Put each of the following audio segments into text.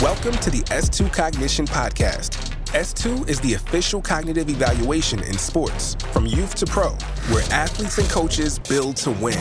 Welcome to the S2 Cognition Podcast. S2 is the official cognitive evaluation in sports, from youth to pro, where athletes and coaches build to win.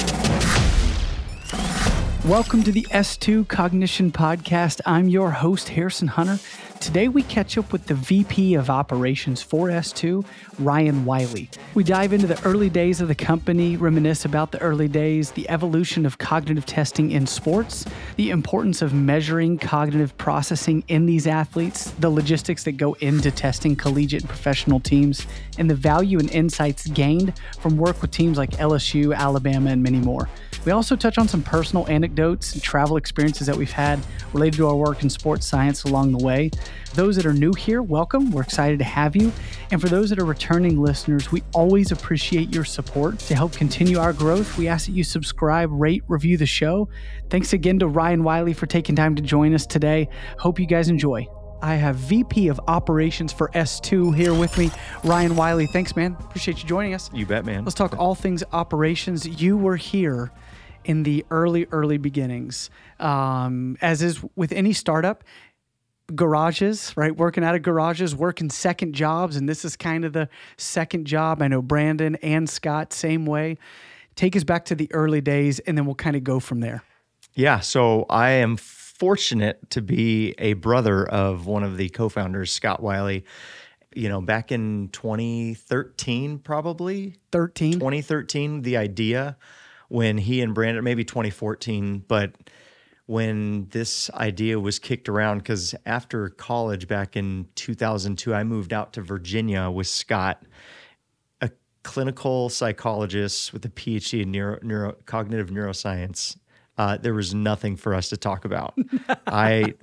Welcome to the S2 Cognition Podcast. I'm your host, Harrison Hunter. Today we catch up with the VP of Operations for S2, Ryan Wiley. We dive into the early days of the company, reminisce about the early days, the evolution of cognitive testing in sports, the importance of measuring cognitive processing in these athletes, the logistics that go into testing collegiate and professional teams, and the value and insights gained from work with teams like LSU, Alabama, and many more. We also touch on some personal anecdotes and travel experiences that we've had related to our work in sports science along the way. Those that are new here, welcome. We're excited to have you. And for those that are returning listeners, we always appreciate your support. To help continue our growth, we ask that you subscribe, rate, review the show. Thanks again to Ryan Wiley for taking time to join us today. Hope you guys enjoy. I have VP of Operations for S2 here with me, Ryan Wiley. Thanks, man. Appreciate you joining us. You bet, man. Let's talk all things operations. You were here in the early beginnings. As is with any startup, garages, right? Working out of garages, working second jobs, and this is kind of the second job. I know Brandon and Scott, same way. Take us back to the early days, and then we'll kind of go from there. Yeah, so I am fortunate to be a brother of one of the co-founders, Scott Wiley. You know, back in 2013, probably? 2013, the idea when he and Brandon, maybe 2014, but when this idea was kicked around, because after college back in 2002, I moved out to Virginia with Scott, a clinical psychologist with a PhD in cognitive neuroscience. There was nothing for us to talk about. I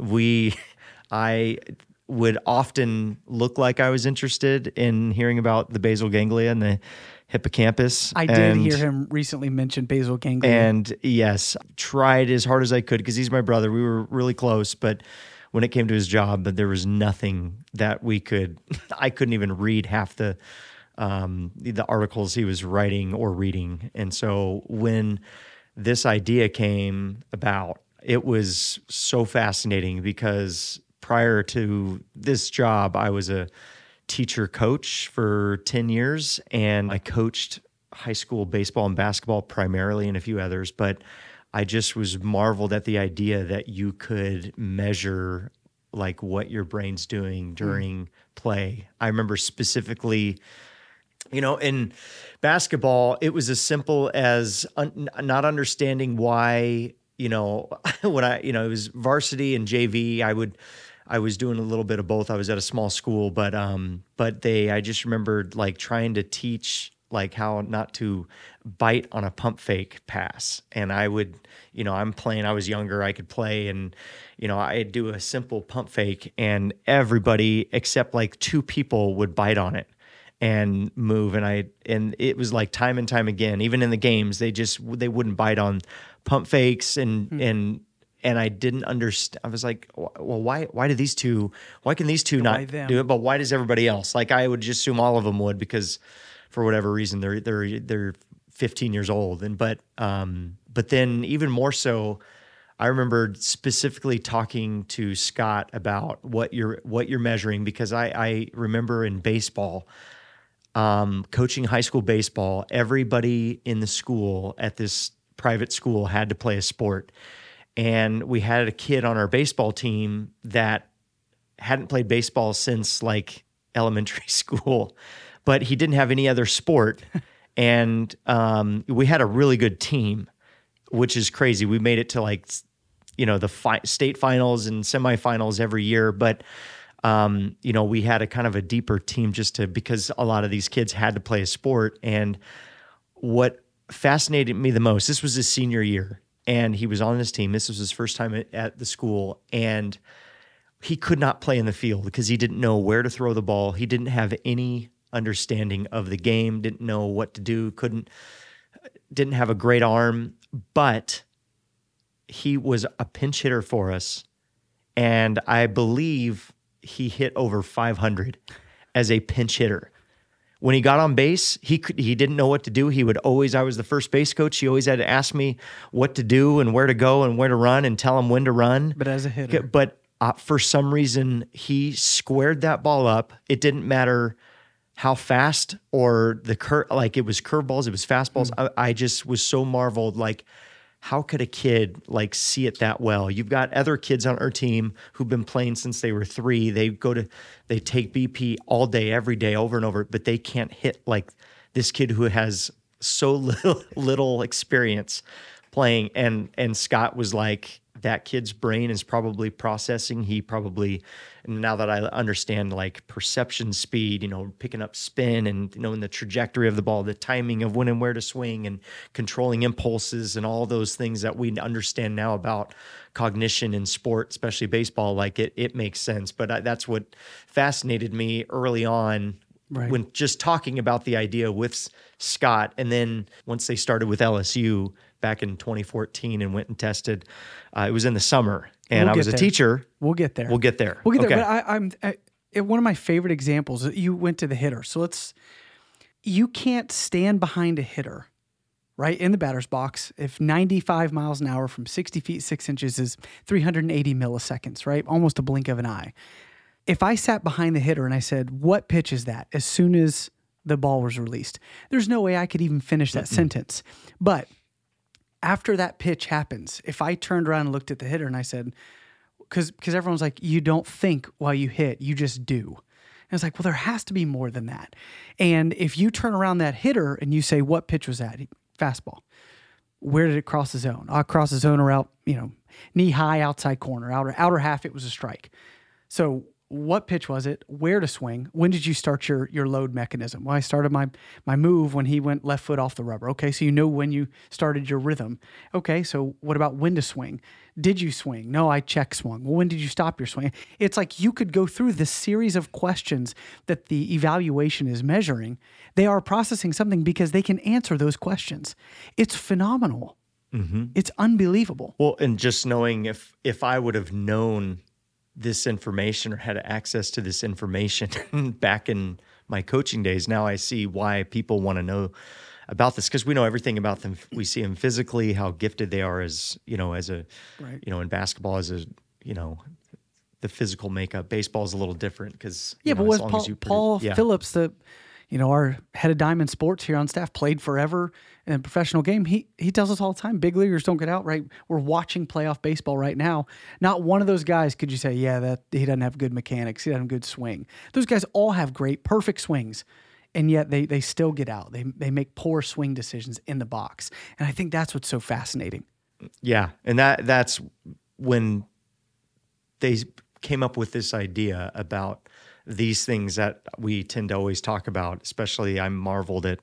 would often look like I was interested in hearing about the basal ganglia and the hippocampus. I did hear him recently mention basal ganglia. And yes, tried as hard as I could because he's my brother. We were really close, but when it came to his job, there was nothing that I couldn't even read half the articles he was writing or reading. And so when this idea came about, it was so fascinating because prior to this job, I was a teacher coach for 10 years, and I coached high school baseball and basketball primarily and a few others, but I just was marveled at the idea that you could measure like what your brain's doing during play. I remember specifically, you know, in basketball, it was as simple as not understanding why, you know, when it was varsity and JV, I was doing a little bit of both. I was at a small school, but I just remembered like trying to teach like how not to bite on a pump fake pass. And I would, you know, I was younger, I could play, and, you know, I'd do a simple pump fake and everybody except like two people would bite on it and move. And it was like time and time again, even in the games, they wouldn't bite on pump fakes and I didn't understand. I was like, well, why can these two not do it? But why does everybody else? Like, I would just assume all of them would, because for whatever reason, they're 15 years old. But then even more so, I remember specifically talking to Scott about what you're measuring, because I remember in baseball, coaching high school baseball, everybody in the school at this private school had to play a sport. And we had a kid on our baseball team that hadn't played baseball since like elementary school, but he didn't have any other sport. And we had a really good team, which is crazy. We made it to like, you know, the state finals and semifinals every year. But, you know, we had a kind of a deeper team because a lot of these kids had to play a sport. And what fascinated me the most, this was his senior year, and he was on his team. This was his first time at the school, and he could not play in the field because he didn't know where to throw the ball. He didn't have any understanding of the game, didn't know what to do, didn't have a great arm, but he was a pinch hitter for us. And I believe he hit over 500 as a pinch hitter. When he got on base, he didn't know what to do. I was the first base coach. He always had to ask me what to do and where to go and where to run and tell him when to run. But as a hitter. But For some reason, he squared that ball up. It didn't matter how fast or like it was curveballs, it was fastballs. I just was so marveled, like, how could a kid like see it that well? You've got other kids on our team who've been playing since they were 3. They take BP all day, every day, over and over, but they can't hit like this kid who has so little experience playing. And Scott was like, that kid's brain is probably processing. He probably, now that I understand like perception speed, picking up spin and knowing the trajectory of the ball, the timing of when and where to swing and controlling impulses and all those things that we understand now about cognition in sport, especially baseball, like it makes sense. But that's what fascinated me early on. Right. When just talking about the idea with Scott, and then once they started with LSU back in 2014 and went and tested, it was in the summer, and I was a teacher. We'll get there. We'll get there. But I'm one of my favorite examples. You went to the hitter, so you can't stand behind a hitter, right, in the batter's box if 95 miles an hour from 60 feet 6 inches is 380 milliseconds, right, almost a blink of an eye. If I sat behind the hitter and I said, "What pitch is that?" as soon as the ball was released, there's no way I could even finish that sentence. But after that pitch happens, if I turned around and looked at the hitter and I said, because everyone's like, you don't think while you hit, you just do. And it's like, well, there has to be more than that. And if you turn around that hitter and you say, "What pitch was that?" Fastball. Where did it cross the zone? Cross the zone or out, knee high, outside corner, outer half, it was a strike. So what pitch was it? Where to swing? When did you start your load mechanism? Well, I started my move when he went left foot off the rubber. Okay, so you know when you started your rhythm. Okay, so what about when to swing? Did you swing? No, I check swung. Well, when did you stop your swing? It's like you could go through this series of questions that the evaluation is measuring. They are processing something because they can answer those questions. It's phenomenal. Mm-hmm. It's unbelievable. Well, and just knowing if I would have known this information or had access to this information back in my coaching days, now I see why people want to know about this, because we know everything about them. We see them physically, how gifted they are as a, right, in basketball, as a, the physical makeup. Baseball is a little different because, but was Paul Phillips, our head of Diamond Sports here on staff, played forever in a professional game. He tells us all the time, big leaguers don't get out, right? We're watching playoff baseball right now. Not one of those guys could you say, that he doesn't have good mechanics, he doesn't have a good swing. Those guys all have great, perfect swings, and yet they still get out. They make poor swing decisions in the box. And I think that's what's so fascinating. Yeah, and that's when they came up with this idea about these things that we tend to always talk about. Especially, I'm marveled at,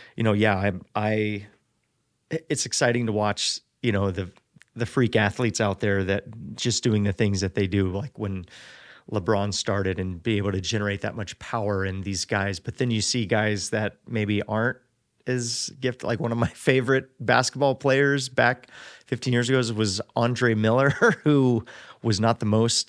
it's exciting to watch, the freak athletes out there that just doing the things that they do, like when LeBron started, and be able to generate that much power in these guys. But then you see guys that maybe aren't as gifted. Like one of my favorite basketball players back 15 years ago was Andre Miller, who was not the most,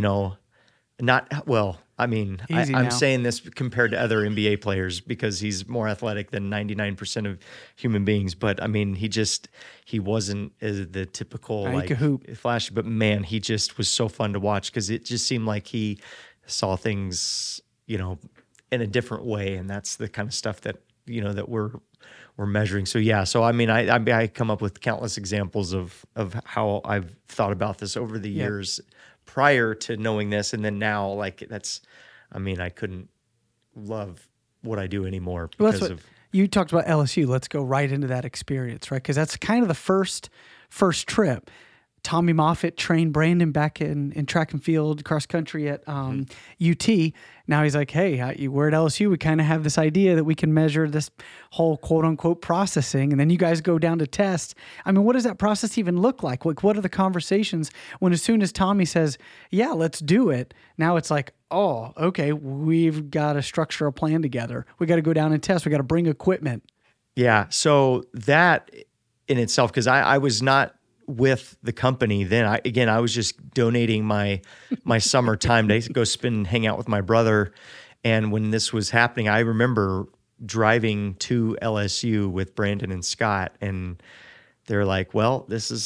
I'm saying this compared to other NBA players because he's more athletic than 99% of human beings. But I mean, he wasn't the typical flashy, but man, he just was so fun to watch because it just seemed like he saw things, in a different way. And that's the kind of stuff that, that we're measuring. So yeah. So, I mean, I come up with countless examples of how I've thought about this over the years prior to knowing this. And then now, I couldn't love what I do anymore because of. You talked about LSU. Let's go right into that experience, right? Because that's kind of the first trip. Tommy Moffitt trained Brandon back in track and field, cross country at UT. Now he's like, hey, we're at LSU. We kind of have this idea that we can measure this whole quote unquote processing. And then you guys go down to test. I mean, what does that process even look like? Like, what are the conversations when as soon as Tommy says, yeah, let's do it. Now it's like, oh, okay, we've got to structure a plan together. We got to go down and test. We got to bring equipment. Yeah. So that in itself, because I was not with the company then. I was just donating my summer time to go hang out with my brother. And when this was happening, I remember driving to LSU with Brandon and Scott, and they're like, well, this is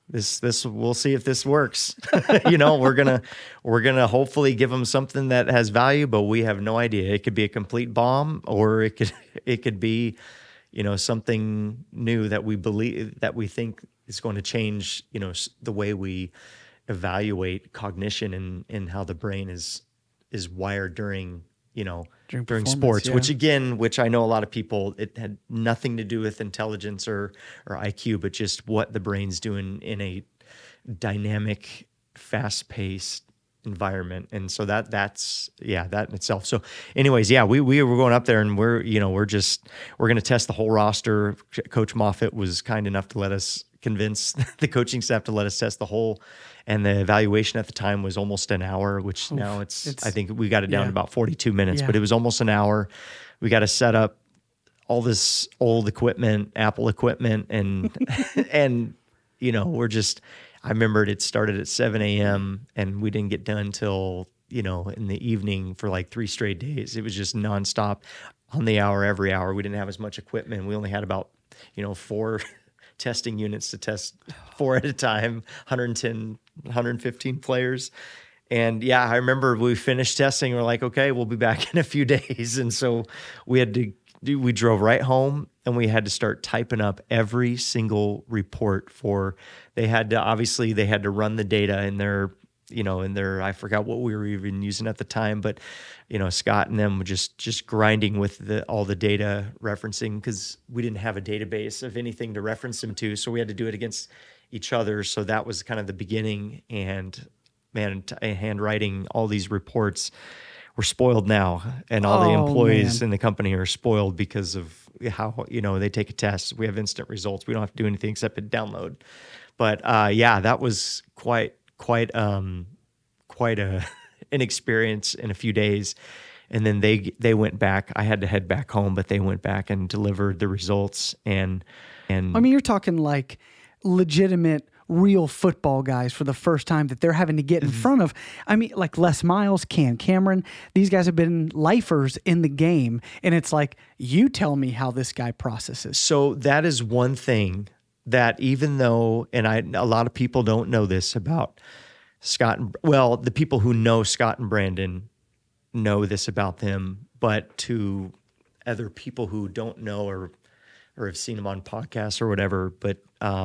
this we'll see if this works. We're gonna hopefully give them something that has value, but we have no idea. It could be a complete bomb, or it could be, something new that we think is going to change, the way we evaluate cognition and how the brain is wired during sports, yeah. which I know a lot of people, it had nothing to do with intelligence or IQ, but just what the brain's doing in a dynamic, fast-paced environment. And so that's that in itself. So anyways, we were going up there, and we're going to test the whole roster. Coach Moffitt was kind enough to let us convince the coaching staff to let us test the whole. And the evaluation at the time was almost an hour, which now it's I think we got it down to about 42 minutes, but it was almost an hour. We got to set up all this old equipment, Apple equipment, and I remembered it started at 7 a.m. and we didn't get done till, in the evening for like 3 straight days. It was just nonstop on the hour, every hour. We didn't have as much equipment. We only had about, 4 testing units to test 4 at a time, 110, 115 players. And I remember we finished testing. We're like, okay, we'll be back in a few days. And so we drove right home, and we had to start typing up every single report they had to run the data in their, I forgot what we were even using at the time, but Scott and them were just grinding with all the data referencing, because we didn't have a database of anything to reference them to. So we had to do it against each other. So that was kind of the beginning. And man, handwriting all these reports. We're spoiled now, and all the employees in the company are spoiled because of how, they take a test. We have instant results. We don't have to do anything except hit download. But that was quite an experience in a few days. And then they went back. I had to head back home, but they went back and delivered the results. And I mean, you're talking like legitimate, real football guys for the first time that they're having to get in front of. I mean, like Les Miles, Cam Cameron, these guys have been lifers in the game. And it's like, you tell me how this guy processes. So that is one thing that, even though, and a lot of people don't know this about Scott, the people who know Scott and Brandon know this about them, but to other people who don't know or have seen them on podcasts or whatever, but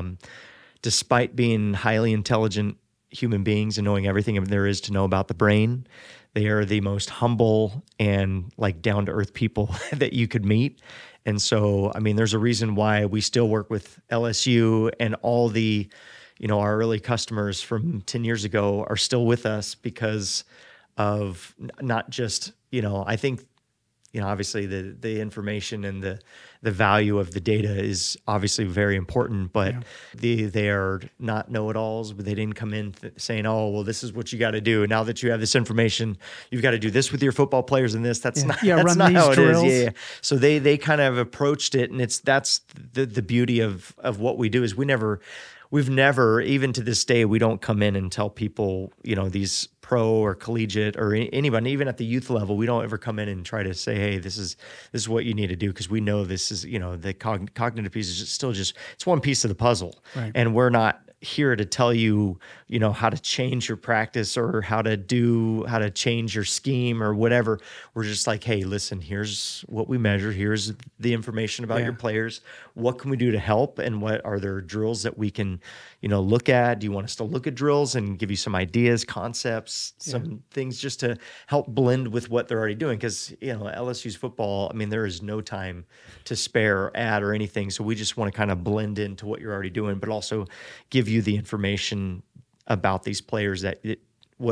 despite being highly intelligent human beings and knowing everything there is to know about the brain, they are the most humble and like down-to-earth people that you could meet. And so, I mean, there's a reason why we still work with LSU, and all the, our early customers from 10 years ago are still with us because of not just, I think, obviously the information and the value of the data is obviously very important, but they are not know-it-alls. But they didn't come in saying, "Oh, well, this is what you got to do. Now that you have this information, you've got to do this with your football players and this." That's not how it is. Yeah. So they kind of approached it, and that's the beauty of what we do is we've never, even to this day, we don't come in and tell people, these pro or collegiate or anybody, even at the youth level, we don't ever come in and try to say, hey, this is what you need to do, because we know this is, the cognitive piece is still just, it's one piece of the puzzle. Right. And we're not here to tell you, how to change your practice or how to change your scheme or whatever. We're just like, hey, listen, here's what we measure. Here's the information about your players. What can we do to help? And what are there drills that we can, look at? Do you want us to look at drills and give you some ideas, concepts, some things just to help blend with what they're already doing? Because, LSU's football, I mean, there is no time to spare or add or anything. So we just want to kind of blend into what you're already doing, but also give you the information about these players that this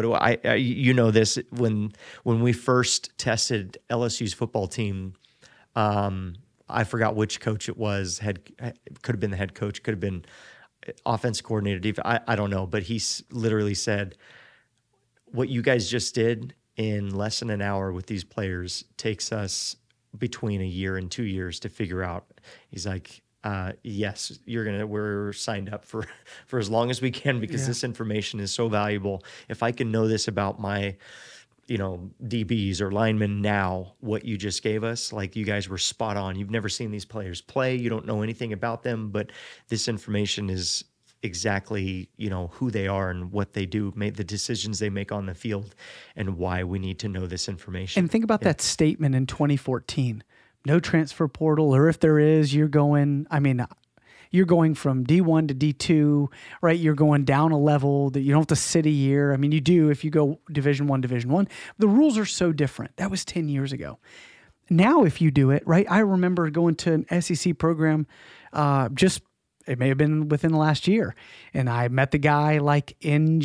when we first tested LSU's football team, I forgot which coach it was. Could have been the head coach, could have been offense coordinator. I don't know, but he literally said, "What you guys just did in less than an hour with these players takes us between a year and 2 years to figure out." He's like, yes, we're signed up for as long as we can, because this information is so valuable. If I can know this about my, DBs or linemen now, what you just gave us, like, you guys were spot on. You've never seen these players play. You don't know anything about them, but this information is exactly, who they are and what they do, the decisions they make on the field, and why we need to know this information. And think about that statement in 2014, no transfer portal, or if there is, you're going from D1 to D2, right? You're going down a level that you don't have to sit a year. I mean, you do if you go Division I. The rules are so different. That was 10 years ago. Now, if you do it, right? I remember going to an SEC program it may have been within the last year. And I met the guy like in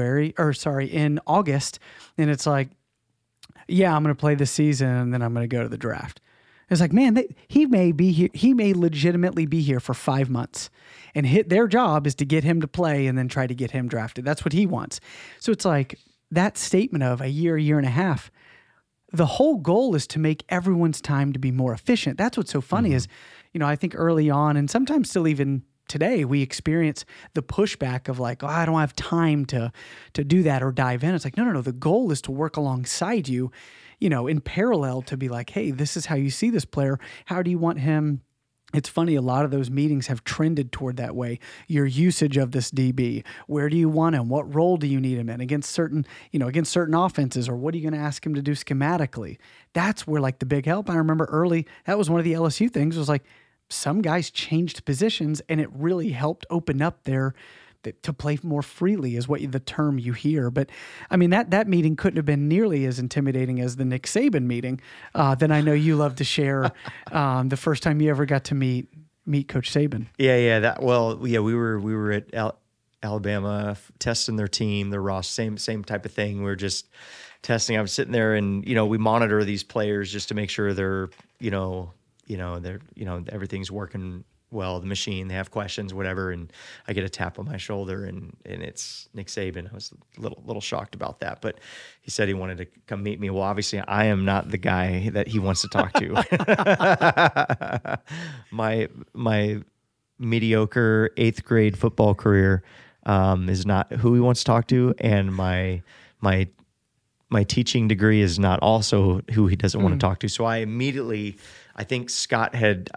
August. And it's like, yeah, I'm going to play this season and then I'm going to go to the draft. It's like, man, he may be here. He may legitimately be here for 5 months, and their job is to get him to play and then try to get him drafted. That's what he wants. So it's like that statement of a year and a half. The whole goal is to make everyone's time to be more efficient. That's what's so funny is, I think early on, and sometimes still even today, we experience the pushback of like, oh, I don't have time to do that or dive in. It's like, no. The goal is to work alongside you, in parallel, to be like, hey, this is how you see this player. How do you want him? It's funny, a lot of those meetings have trended toward that way. Your usage of this DB, where do you want him? What role do you need him in against certain offenses, or what are you going to ask him to do schematically? That's where like the big help. I remember early, that was one of the LSU things, was like some guys changed positions and it really helped open up to play more freely is what the term you hear. But I mean, that meeting couldn't have been nearly as intimidating as the Nick Saban meeting that I know you love to share. The first time you ever got to meet Coach Saban. Yeah. We were at Alabama testing their team, their roster, same type of thing. We were just testing. I was sitting there and, we monitor these players just to make sure they're, everything's working well, the machine, they have questions, whatever, and I get a tap on my shoulder, and it's Nick Saban. I was a little shocked about that, but he said he wanted to come meet me. Well, obviously, I am not the guy that he wants to talk to. My mediocre 8th grade football career is not who he wants to talk to, and my teaching degree is not also who he doesn't want to talk to. So I think Scott had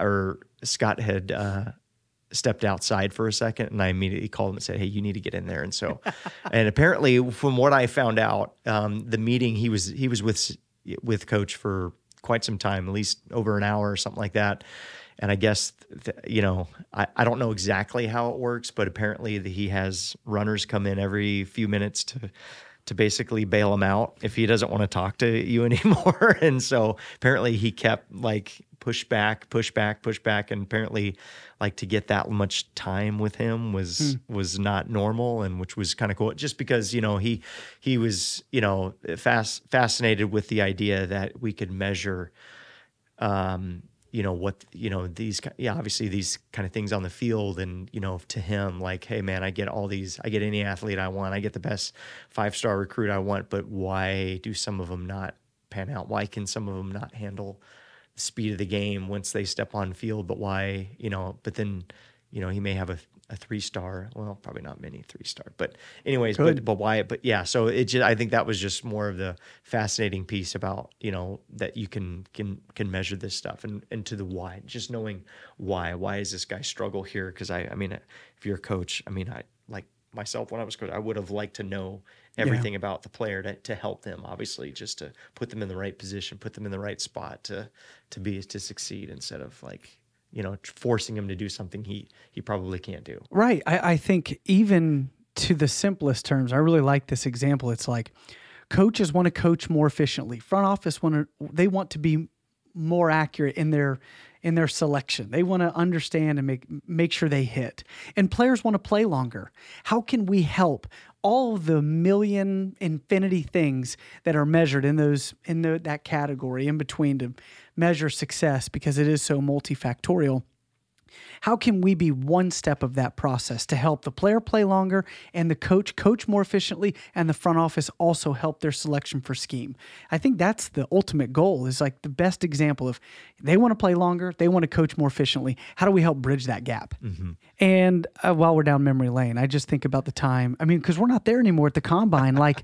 stepped outside for a second, and I immediately called him and said, hey, you need to get in there. And so, and apparently from what I found out, the meeting, he was with Coach for quite some time, at least over an hour or something like that. And I guess, I don't know exactly how it works, but apparently he has runners come in every few minutes to basically bail him out if he doesn't want to talk to you anymore. And so apparently he kept like push back. And apparently like to get that much time with him was not normal, and which was kind of cool just because, he was, fascinated with the idea that we could measure, obviously these kind of things on the field, and, to him, like, hey man, I get any athlete I want, I get the best 5-star recruit I want, but why do some of them not pan out? Why can some of them not handle the speed of the game once they step on field? But why, but then, he may have a 3-star, well, probably not many 3-star, but anyways, but why? But yeah, so I think that was just more of the fascinating piece about, that you can measure this stuff and to the why, just knowing why does this guy struggle here? Cause I mean, if you're a coach, I like myself when I was coach, I would have liked to know everything about the player to help them, obviously, just to put them in the right position, put them in the right spot to succeed, instead of like, forcing him to do something he probably can't do. Right. I think even to the simplest terms, I really like this example. It's like coaches want to coach more efficiently. Front office they want to be more accurate in their selection. They want to understand and make sure they hit. And players want to play longer. How can we help all the million infinity things that are measured in that category in between to measure success, because it is so multifactorial? How can we be one step of that process to help the player play longer and the coach more efficiently, and the front office also help their selection for scheme? I think that's the ultimate goal, is like the best example of they want to play longer, they want to coach more efficiently. How do we help bridge that gap? Mm-hmm. And while we're down memory lane, I just think about the time, because we're not there anymore at the combine. Like,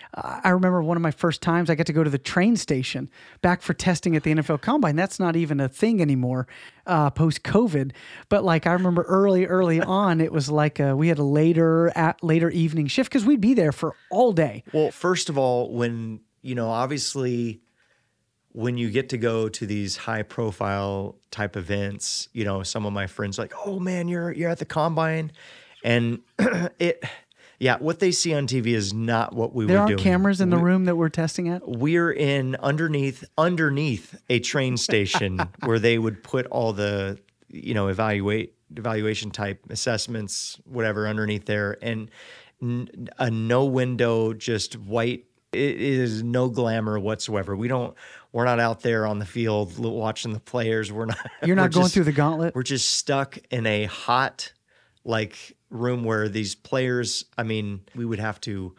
I remember one of my first times I got to go to the train station back for testing at the NFL Combine. That's not even a thing anymore post COVID. But like I remember early on, it was like we had a later evening shift because we'd be there for all day. Well, first of all, when, obviously when you get to go to these high profile type events, some of my friends are like, oh man, you're at the Combine. And what they see on TV is not what we were doing. There aren't cameras in the room that we're testing at? We're in underneath a train station where they would put all the, evaluation type assessments, whatever, underneath there. And a no window, just white. It is no glamour whatsoever. We're not out there on the field watching the players. You're not going through the gauntlet. We're just stuck in a hot, room where these players, we would have to,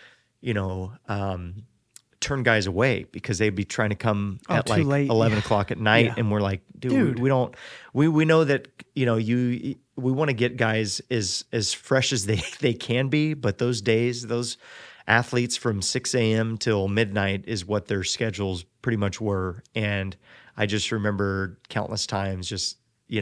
turn guys away because they'd be trying to come at late. 11 o'clock at night. Yeah. And we're like, dude, we know that, we want to get guys as fresh as they can be, but those days, those athletes from 6 a.m. till midnight is what their schedules pretty much were. And I just remember countless times just, we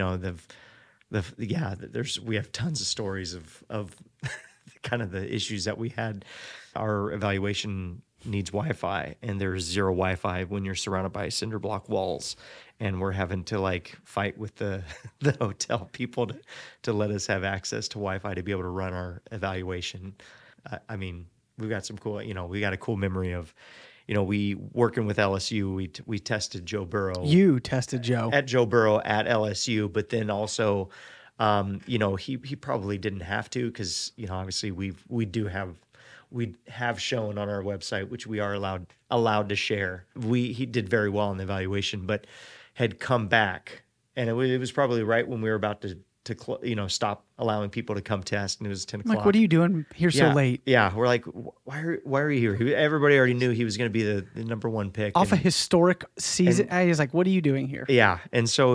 have tons of stories of kind of the issues that we had. Our evaluation needs Wi-Fi, and there's zero Wi-Fi when you're surrounded by cinder block walls. And we're having to fight with the hotel people to let us have access to Wi-Fi to be able to run our evaluation. We've got some cool, we got a cool memory of, we working with LSU, we tested Joe Burrow. You tested Joe. At Joe Burrow at LSU, but then also, he probably didn't have to because, obviously we have shown on our website, which we are allowed to share. He did very well in the evaluation, but had come back. And it was probably right when we were about to stop allowing people to come test, and it was 10 o'clock. Like, what are you doing here so late? Yeah, we're like, why are you here? Everybody already knew he was going to be the number one pick. Off a historic season. He's like, what are you doing here? Yeah, and so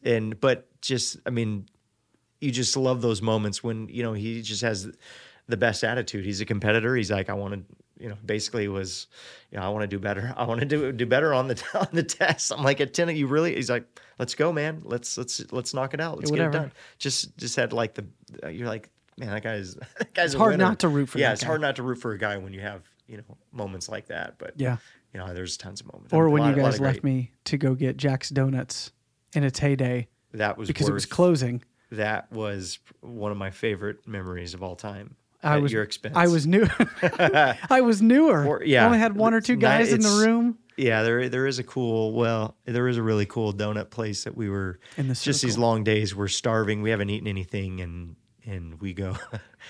you just love those moments when, he just has the best attitude. He's a competitor. He's like, I want to, basically was, I want to do better. I want to do better on the test. I'm like, at 10, you really? He's like, let's go, man. Let's knock it out. Let's get it done. Just had you're like, man, that guy's it's a hard winner. Not to root for. Yeah, that it's guy. hard not to root for a guy when you have moments like that. But yeah, there's tons of moments. Or when you guys left me to go get Jack's Donuts in its heyday. That was because it was closing. That was one of my favorite memories of all time. At your expense. I was new. I was newer. I only had one or two guys in the room. Yeah, there is a really cool donut place that we were in the circle. Just these long days. We're starving. We haven't eaten anything, and we go.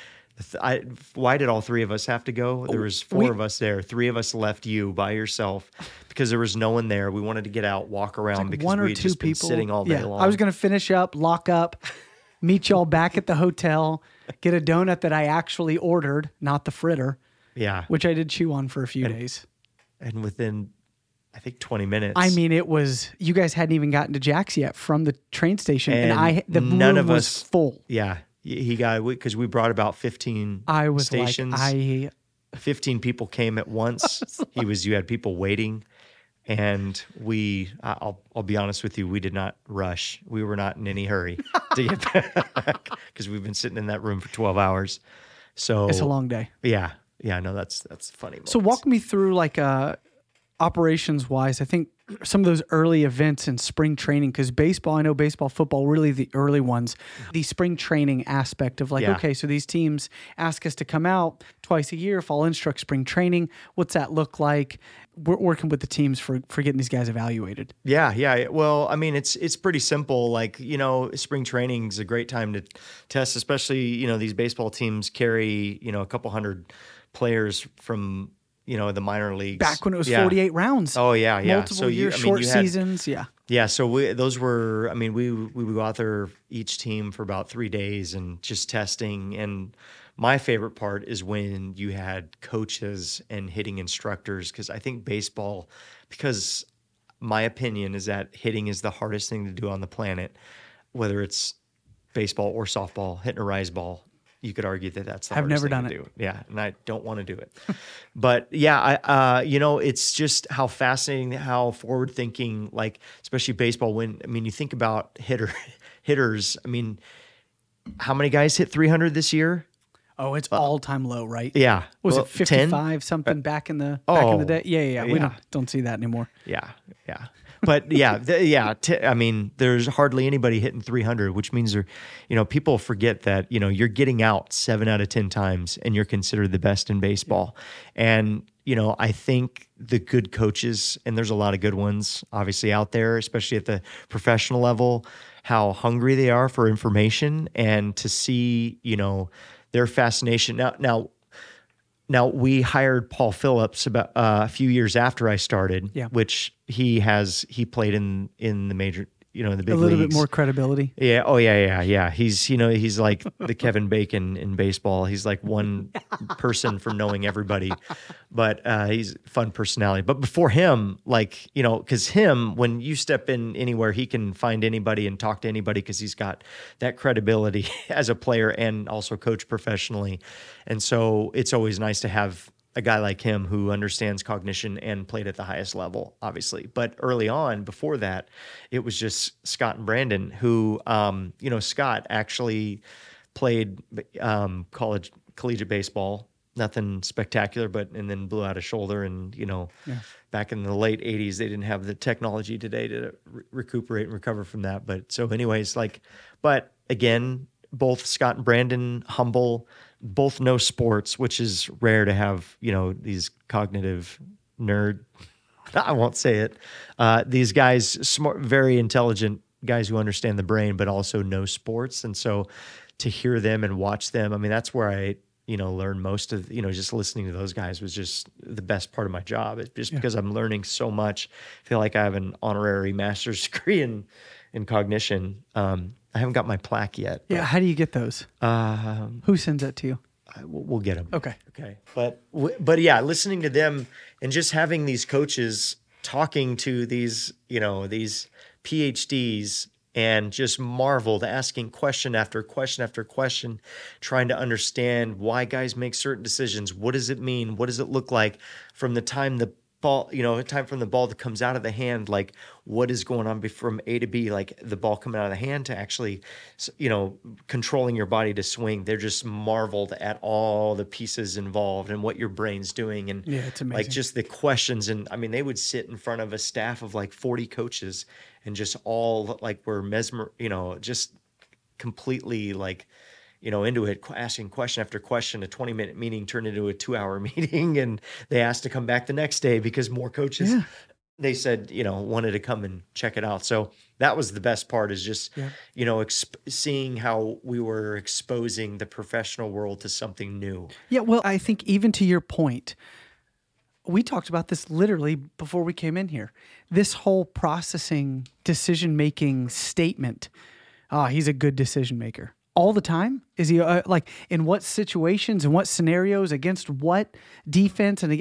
Why did all three of us have to go? There was four of us there. Three of us left you by yourself because there was no one there. We wanted to get out, walk around because we had just been sitting all day long. I was going to finish up, lock up, meet y'all back at the hotel, get a donut that I actually ordered, not the fritter. Yeah. Which I did chew on for a few days. And within, I think, 20 minutes. it was, you guys hadn't even gotten to Jack's yet from the train station. And the room was full. Yeah. He got, because we brought about 15 stations. 15 people came at once. You had people waiting. And I'll be honest with you, we did not rush. We were not in any hurry to get back because we've been sitting in that room for 12 hours. So it's a long day. Yeah. Yeah. No, that's funny. So walk me through operations wise, I think some of those early events in spring training, because I know baseball, football, really the early ones, the spring training aspect of okay, so these teams ask us to come out twice a year, fall instruct spring training. What's that look like? We're working with the teams for getting these guys evaluated. Yeah. Well, it's pretty simple. Spring training is a great time to test, especially, these baseball teams carry, a couple hundred players from, the minor leagues. Back when it was 48 rounds. Oh, yeah. Multiple years, short seasons. Yeah. Yeah. So those were, we would go out there each team for about 3 days and just testing. And my favorite part is when you had coaches and hitting instructors, because I think baseball, because my opinion is that hitting is the hardest thing to do on the planet, whether it's baseball or softball, hitting a rise ball. you could argue that that's the I've hardest never thing done to it. do. Yeah, and I don't want to do it. But yeah, it's just how fascinating, how forward thinking, like especially baseball. When you think about hitters. I mean, how many guys hit 300 this year? Oh, it's all-time low, right? Yeah. Was Well, it 55 something back in the day? Yeah. We yeah. don't see that anymore. Yeah. But yeah, there's hardly anybody hitting 300, which means people forget that, you're getting out 7 out of 10 times and you're considered the best in baseball. And, I think the good coaches, and there's a lot of good ones obviously out there, especially at the professional level, how hungry they are for information and to see, their fascination. Now we hired Paul Phillips about a few years after I started, which he played in the major, in the big leagues. A little bit more credibility. Yeah. Oh yeah. He's like the Kevin Bacon in baseball. He's like one person from knowing everybody, but he's a fun personality. But before him, because when you step in anywhere, he can find anybody and talk to anybody because he's got that credibility as a player and also coach professionally. And so it's always nice to have a guy like him who understands cognition and played at the highest level, obviously. But early on, before that, it was just Scott and Brandon who, Scott actually played collegiate baseball, nothing spectacular, and then blew out a shoulder. And, back in the late 80s, they didn't have the technology today to recuperate and recover from that. But so anyways, but again, both Scott and Brandon, humble, both know sports, which is rare to have, these cognitive nerd. I won't say it. These guys, smart, very intelligent guys who understand the brain, but also know sports. And so to hear them and watch them, that's where I, learned most of, just listening to those guys was just the best part of my job. It's just because I'm learning so much. I feel like I have an honorary master's degree in cognition. I haven't got my plaque yet. Yeah. How do you get those? Who sends that to you? We'll get them. Okay. But yeah, listening to them and just having these coaches talking to these PhDs and just marveled, asking question after question after question, trying to understand why guys make certain decisions. What does it mean? What does it look like from the time the ball, from the ball that comes out of the hand, like what is going on from A to B, like the ball coming out of the hand to actually, controlling your body to swing. They're just marveled at all the pieces involved and what your brain's doing. And it's amazing. Like just the questions. And they would sit in front of a staff of like 40 coaches and just all were just completely into it, asking question after question. A 20-minute meeting turned into a 2-hour meeting, and they asked to come back the next day because more coaches, they said, wanted to come and check it out. So that was the best part, is just, seeing how we were exposing the professional world to something new. Yeah, well, I think even to your point, we talked about this literally before we came in here. This whole processing, decision-making statement, he's a good decision maker. All the time? Is he in what situations and what scenarios against what defense? And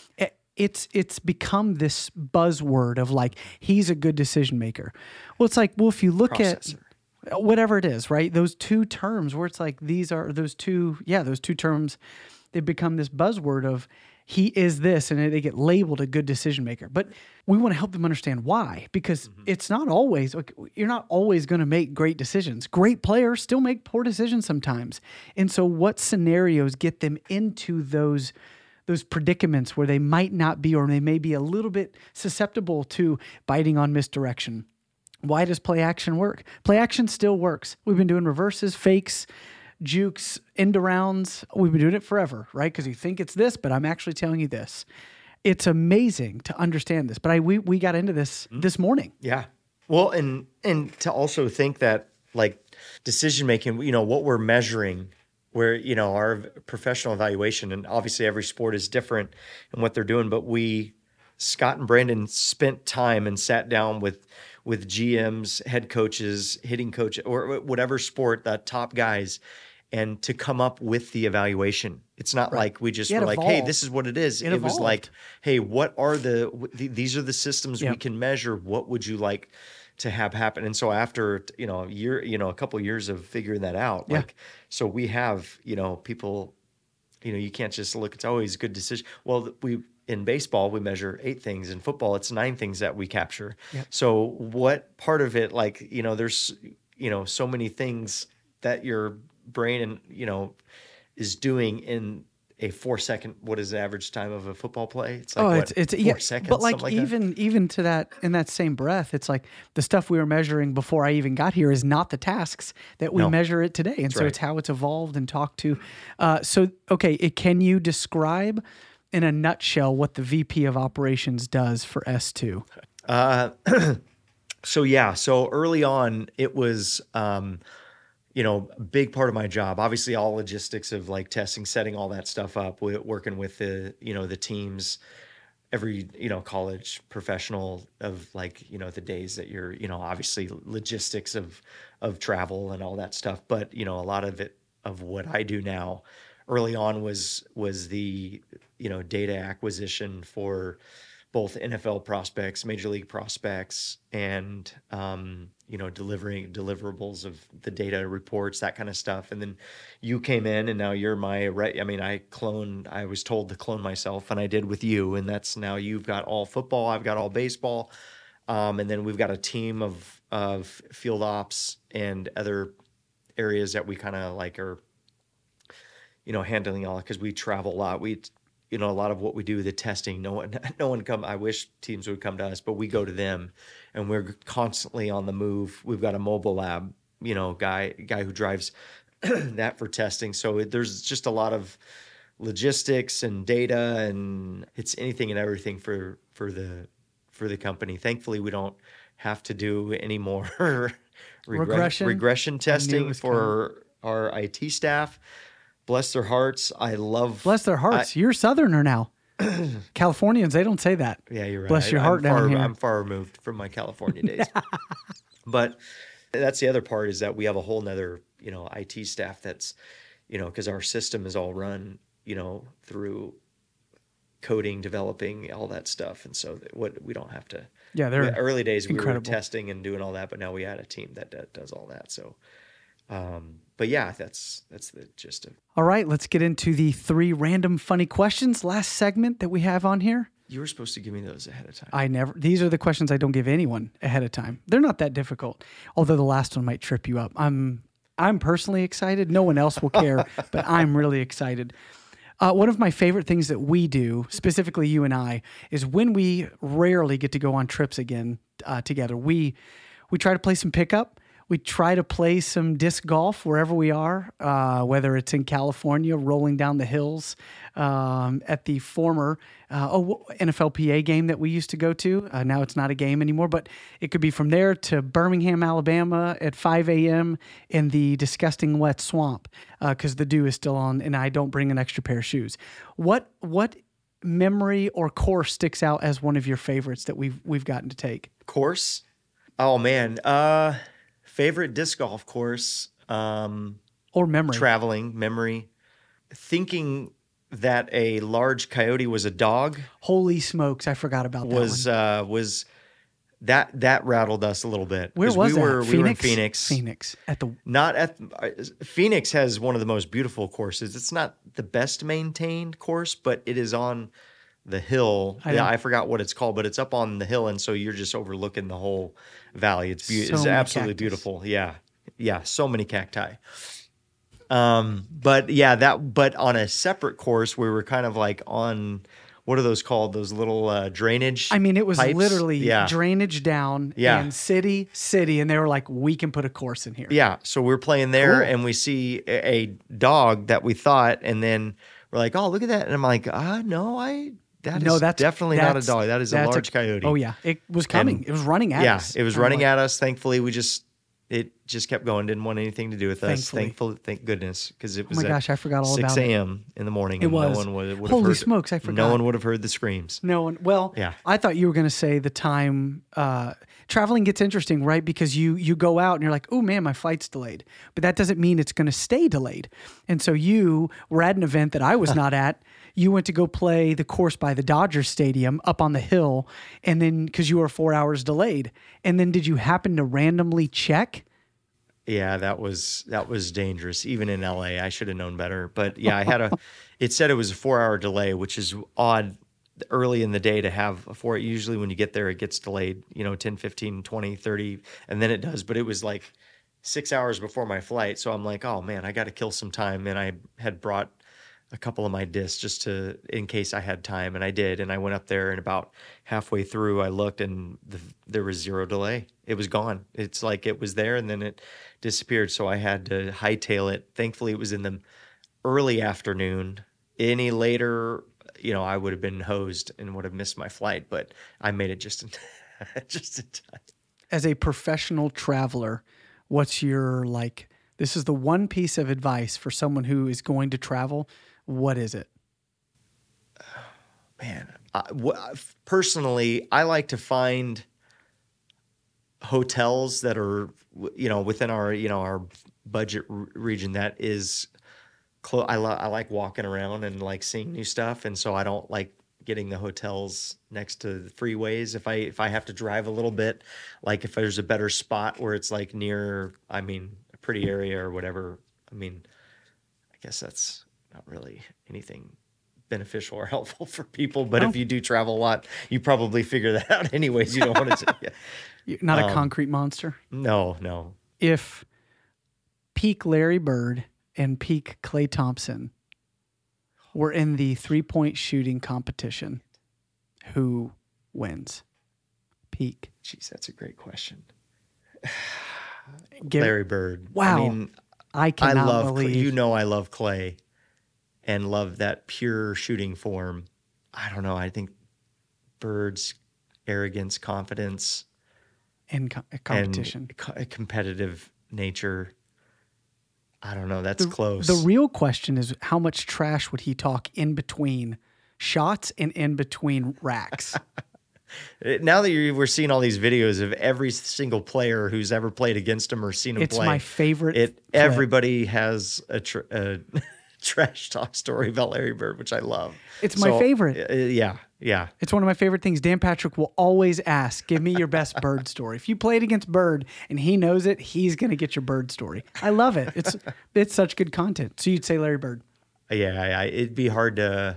it's become this buzzword of he's a good decision maker. Well, it's if you look at whatever it is, right? Those two terms where it's those two terms, they become this buzzword of he is this, and they get labeled a good decision maker. But we want to help them understand why, because it's not always, you're not always going to make great decisions. Great players still make poor decisions sometimes. And so what scenarios get them into those predicaments where they might not be, or they may be a little bit susceptible to biting on misdirection? Why does play action work? Play action still works. We've been doing reverses, fakes, jukes, end arounds. We've been doing it forever, right? Because you think it's this, but I'm actually telling you this. It's amazing to understand this. But we got into this this morning. Yeah. Well, and to also think that decision making, what we're measuring, where our professional evaluation, and obviously every sport is different in what they're doing, but Scott and Brandon spent time and sat down with GMs, head coaches, hitting coach, or whatever sport, the top guys, and to come up with the evaluation. It's not like we just were like, hey, this is what it is. It was like, hey, what are these are the systems we can measure. What would you like to have happen. And so after, a couple of years of figuring that out, like, so we have, people, you can't just look, it's always a good decision. Well, in baseball, we measure 8 things. In football, it's 9 things that we capture. Yep. So what part of it, like, there's, so many things that your brain is doing in a 4-second, what is the average time of a football play? It's like, it's 4 seconds. But like even to that, in that same breath, it's like the stuff we were measuring before I even got here is not the tasks that we measure it today. And so it's how it's evolved and talked to. Can you describe in a nutshell what the VP of Operations does for S2? So early on it was, a big part of my job, obviously all logistics of like testing, setting all that stuff up, working with the teams, every, college professional of like, the days that you're, obviously logistics of travel and all that stuff. But, a lot of it, of what I do now early on was the, data acquisition for both NFL prospects, major league prospects, and, delivering deliverables of the data reports, that kind of stuff. And then you came in and now you're I was told to clone myself, and I did with you. And that's now you've got all football, I've got all baseball. And then we've got a team of field ops and other areas that we kind of like are, handling all, because we travel a lot. A lot of what we do, the testing, no one come. I wish teams would come to us, but we go to them, and we're constantly on the move. We've got a mobile lab, guy who drives that for testing. So there's just a lot of logistics and data, and it's anything and everything for the company. Thankfully, we don't have to do any more regression testing for our IT staff. Bless their hearts. Bless their hearts. You're Southerner now. Californians, they don't say that. Yeah, you're right. Bless your heart down here. I'm far removed from my California days. But that's the other part, is that we have a whole nother, IT staff that's, because our system is all run, through coding, developing, all that stuff. And so we don't have to. Yeah, they're early days incredible. We were testing and doing all that, but now we had a team that does all that. So. But yeah, that's the gist of it. All right, let's get into the 3 random funny questions. Last segment that we have on here. You were supposed to give me those ahead of time. These are the questions I don't give anyone ahead of time. They're not that difficult, although the last one might trip you up. I'm personally excited. No one else will care, but I'm really excited. One of my favorite things that we do, specifically you and I, is when we rarely get to go on trips again together, we try to play some pickup. We try to play some disc golf wherever we are, whether it's in California, rolling down the hills, at the former NFLPA game that we used to go to. Now it's not a game anymore, but it could be from there to Birmingham, Alabama at 5 a.m. in the disgusting wet swamp, because the dew is still on and I don't bring an extra pair of shoes. What memory or course sticks out as one of your favorites that we've gotten to take? Course? Oh, man. Favorite disc golf course, or memory, traveling memory, thinking that a large coyote was a dog. Holy smokes! I forgot about that. Was that rattled us a little bit? Where was that? We were in Phoenix. Phoenix Phoenix has one of the most beautiful courses. It's not the best maintained course, but it is on the hill. I forgot what it's called, but it's up on the hill, and so you're just overlooking the whole valley. It's absolutely beautiful. Yeah, so many cacti. But on a separate course, we were kind of like on, what are those called? Those little drainage. I mean, it was pipes? literally drainage down and city, and they were like, we can put a course in here. Yeah, so we're playing there, and we see a dog that we thought, and then we're like, oh, look at that, and I'm like, no, that's definitely not a dog. That is a large coyote. Oh yeah, it was coming. It was running at us. Yeah, it was running at us. Thankfully, it just kept going. Didn't want anything to do with us. Thank goodness, because it was. Oh my gosh, I forgot all about it. 6 a.m. in the morning. It was. No one would have Holy smokes, I forgot. No one would have heard the screams. No one. Well, yeah. I thought you were going to say the time. Traveling gets interesting, right? Because you go out and you're like, oh man, my flight's delayed. But that doesn't mean it's going to stay delayed. And so you were at an event that I was not at. you went to go play the course by the Dodger Stadium up on the hill, and then because you were 4 hours delayed, and then did you happen to randomly check? Yeah, that was dangerous. Even in LA, I should have known better. But yeah, it said it was a 4-hour delay, which is odd early in the day to have a 4. Usually when you get there, it gets delayed, 10, 15, 20, 30, and then it does. But it was like 6 hours before my flight. So I'm like, oh man, I got to kill some time. And I had brought a couple of my discs just in case I had time. And I did. And I went up there, and about halfway through, I looked, and there was 0 delay. It was gone. It's like it was there, and then it disappeared. So I had to hightail it. Thankfully, it was in the early afternoon. Any later, I would have been hosed and would have missed my flight. But I made it just in time. As a professional traveler, what's your, this is the one piece of advice for someone who is going to travel. What is it? Man, personally, I like to find hotels that are, within our budget region that is close. I like walking around and like seeing new stuff. And so I don't like getting the hotels next to the freeways. If I have to drive a little bit, like if there's a better spot where it's like near, a pretty area or whatever, I guess that's not really anything beneficial or helpful for people. But if you do travel a lot, you probably figure that out anyways. You don't want to. Yeah. You're not a concrete monster? No. If peak Larry Bird and peak Klay Thompson were in the 3-point shooting competition, who wins? Peak. Jeez, that's a great question. Larry Bird. Wow. I cannot believe. I love Klay and love that pure shooting form. I don't know. I think Bird's arrogance, confidence, and competition, and competitive nature. I don't know. That's close. The real question is, how much trash would he talk in between shots and in between racks? Now that we're seeing all these videos of every single player who's ever played against him or seen him play. It's my favorite. Everybody has a trash talk story about Larry Bird, which I love. It's my favorite. Yeah. It's one of my favorite things. Dan Patrick will always ask, give me your best Bird story. If you played against Bird and he knows it, he's going to get your Bird story. I love it. It's such good content. So you'd say Larry Bird. Yeah. It'd be hard to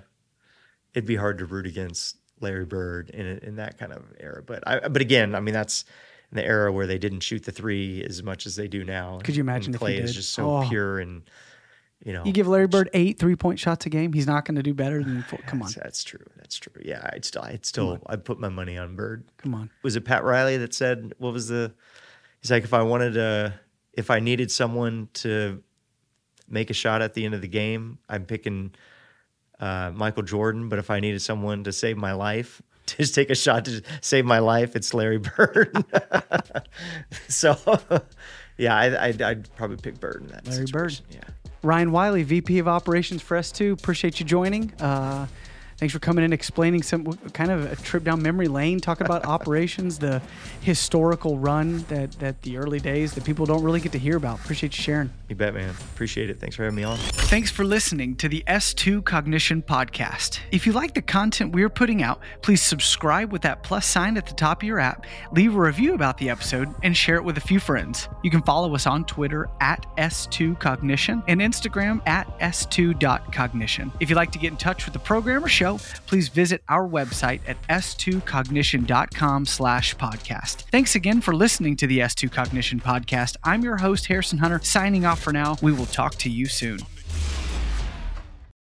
root against Larry Bird in that kind of era. But again, that's in the era where they didn't shoot the 3 as much as they do now. Could you imagine if he did? Klay is just so pure and, You give Larry Bird 8 3-point shots a game, he's not going to do better than 4. Come on. That's true. Yeah, I'd put my money on Bird. Come on. Was it Pat Riley that said, he's like, if I needed someone to make a shot at the end of the game, I'm picking Michael Jordan, but if I needed someone to save my life, to just take a shot to save my life, it's Larry Bird. So, yeah, I'd probably pick Bird in that Larry situation. Bird. Yeah. Ryan Wiley, VP of Operations for S2. Appreciate you joining. Thanks for coming in, explaining some kind of a trip down memory lane, talking about operations, the historical run that the early days that people don't really get to hear about. Appreciate you sharing. You bet, man. Appreciate it. Thanks for having me on. Thanks for listening to the S2 Cognition Podcast. If you like the content we're putting out, please subscribe with that plus sign at the top of your app, leave a review about the episode, and share it with a few friends. You can follow us on Twitter at S2Cognition and Instagram at S2.cognition. If you'd like to get in touch with the program or show, please visit our website at s2cognition.com/podcast. Thanks again for listening to the S2 Cognition Podcast. I'm your host, Harrison Hunter, signing off for now. We will talk to you soon.